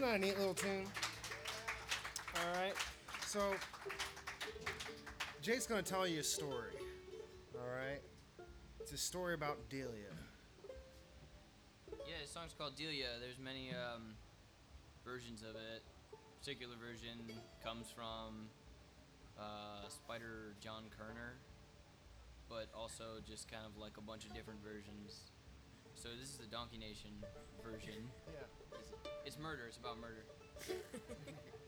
that a neat little tune? All right. So, Jake's gonna tell you a story. All right. It's a story about Delia. Yeah, the song's called Delia. There's many versions of it. Particular version comes from Spider John Kerner, but also just kind of like a bunch of different versions. So this is the Donkey Nation version. Yeah. It's murder. It's about murder.